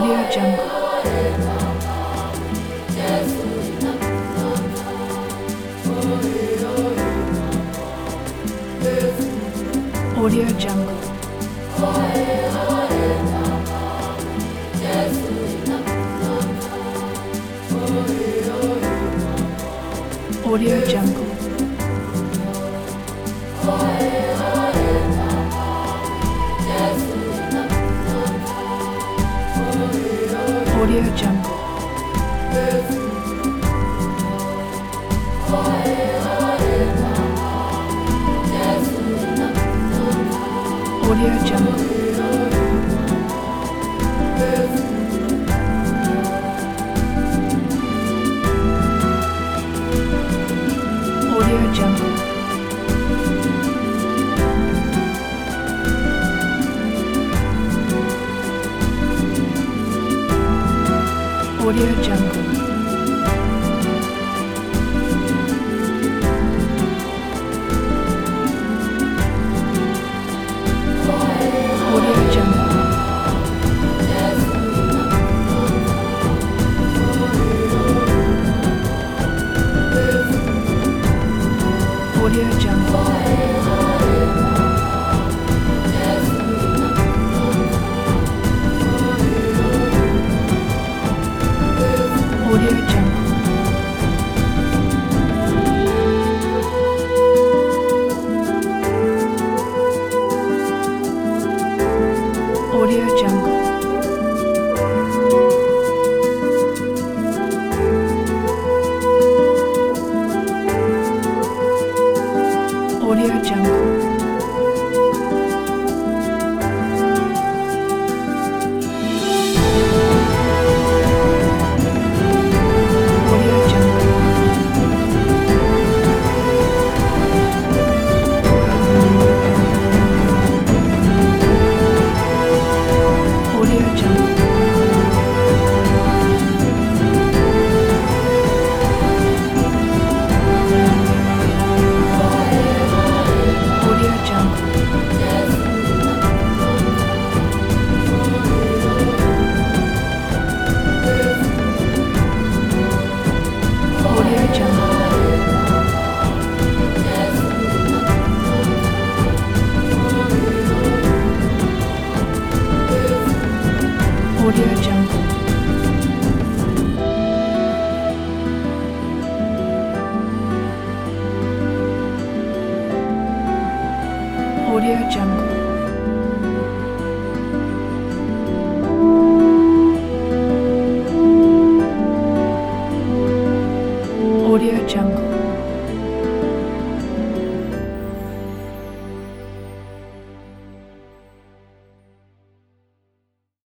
Audio Jungle. Audio Jungle. Audio Jungle. Audio Jungle. Audio Jungle. Audio Jungle. Audio Jungle. Audio Jungle. Audio Jungle. Audio Jungle. Audio Jungle. Audio Jungle. Audio Jungle. Audio Jungle. Audio Jungle. Audio Jungle. Audio Jungle. Audio Jungle. Audio Jungle.